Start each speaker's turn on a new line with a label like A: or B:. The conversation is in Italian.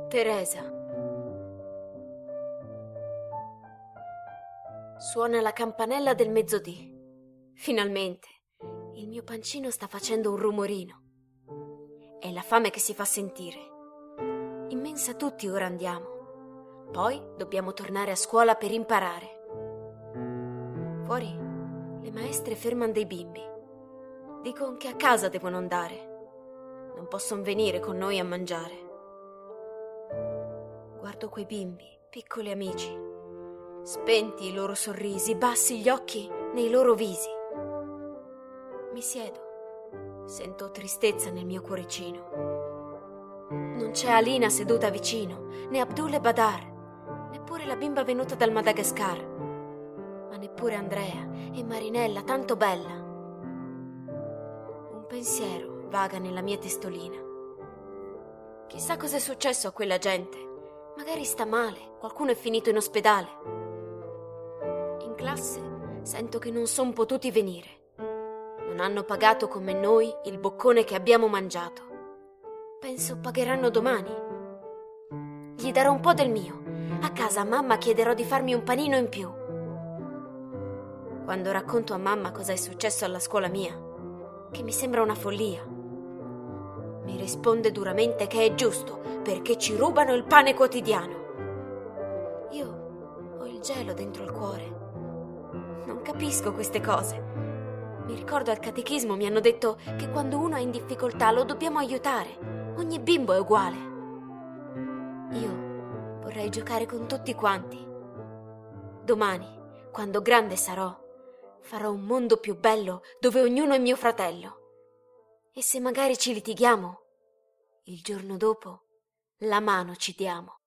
A: Teresa. Suona la campanella del mezzodì. Finalmente, il mio pancino sta facendo un rumorino. È la fame che si fa sentire. In mensa tutti ora andiamo. Poi dobbiamo tornare a scuola per imparare. Fuori le maestre fermano dei bimbi. Dicono che a casa devono andare. Non possono venire con noi a mangiare. Guardo quei bimbi, piccoli amici, spenti i loro sorrisi, bassi gli occhi nei loro visi. Mi siedo, sento tristezza nel mio cuoricino. Non c'è Alina seduta vicino, né Abdul e Badar, neppure la bimba venuta dal Madagascar, ma neppure Andrea e Marinella, tanto bella. Un pensiero vaga nella mia testolina. Chissà cosa è successo a quella gente. Magari sta male, qualcuno è finito in ospedale. In classe sento che non son potuti venire. Non hanno pagato come noi il boccone che abbiamo mangiato. Penso pagheranno domani. Gli darò un po' del mio. A casa a mamma chiederò di farmi un panino in più. Quando racconto a mamma cosa è successo alla scuola mia, che mi sembra una follia, mi risponde duramente che è giusto, perché ci rubano il pane quotidiano. Io ho il gelo dentro il cuore. Non capisco queste cose. Mi ricordo al catechismo mi hanno detto che quando uno è in difficoltà lo dobbiamo aiutare. Ogni bimbo è uguale. Io vorrei giocare con tutti quanti. Domani, quando grande sarò, farò un mondo più bello dove ognuno è mio fratello. E se magari ci litighiamo, il giorno dopo la mano ci diamo.